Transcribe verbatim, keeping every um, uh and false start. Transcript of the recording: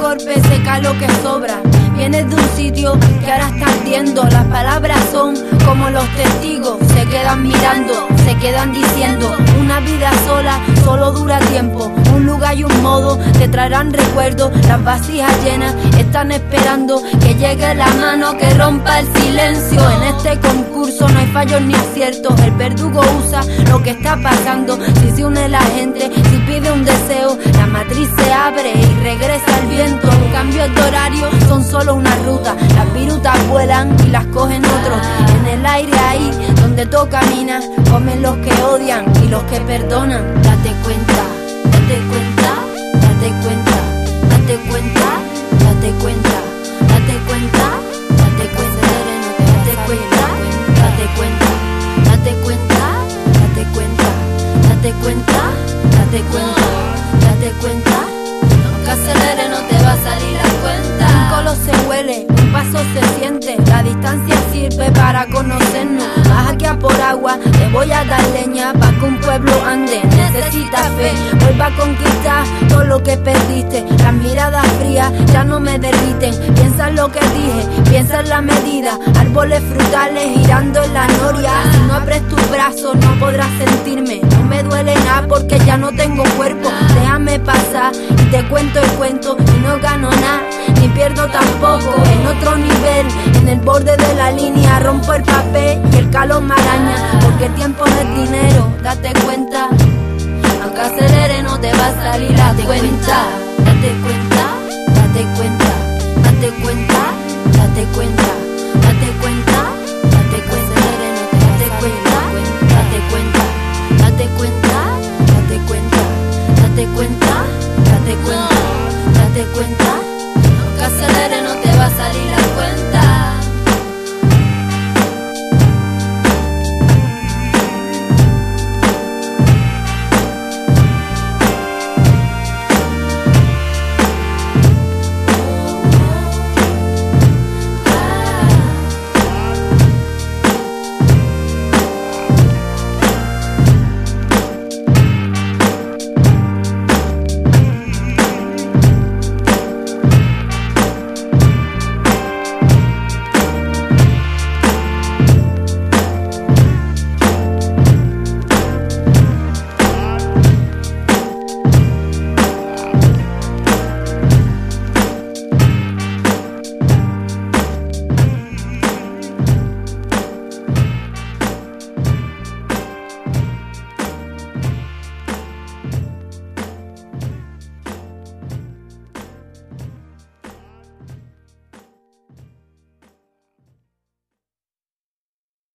golpe seca lo que sobra. Vienes de un sitio que ahora está ardiendo. Las palabras son como los testigos, se quedan mirando, se quedan diciendo. Una vida sola solo dura tiempo. Un lugar y un modo te traerán recuerdos. Las vasijas llenas están esperando que llegue la mano que rompa el silencio. En este concurso no hay fallos ni aciertos. El verdugo usa lo que está pasando. Si se une la gente, si pide un deseo, la matriz se abre y regresa el viento. Los cambios de horario son solo una ruta. Las virutas vuelan y las cogen otros. En el aire ahí donde tú caminas, comen los que odian y los que perdonan. Date cuenta, date cuenta, date cuenta, date cuenta, date cuenta, date cuenta, date cuenta, date cuenta, date cuenta, date cuenta, date cuenta, date cuenta, date cuenta, date cuenta. Aunque acelere no te va a salir la cuenta. Un colo se huele, un paso se siente. La distancia sirve para conocernos. Vas aquí a por agua, te voy a dar leña pa' que un pueblo ande. Necesitas fe, vuelva a conquistar todo lo que perdiste. Las miradas frías ya no me derriten. Piensa en lo que dije, piensa en la medida. Árboles frutales girando en la noria. Si no abres tus brazos no podrás sentirme. No me duele nada porque ya no tengo cuerpo. Déjame pasar y te cuento el cuento. Y no gano nada, ni pierdo tampoco. En otro nivel, en el borde de la línea, rompo el papel y el calor me araña. Porque tiempo no es dinero, date cuenta. Aunque acelere no te va a salir la cuenta. Date cuenta, date cuenta, date cuenta, date cuenta, date cuenta.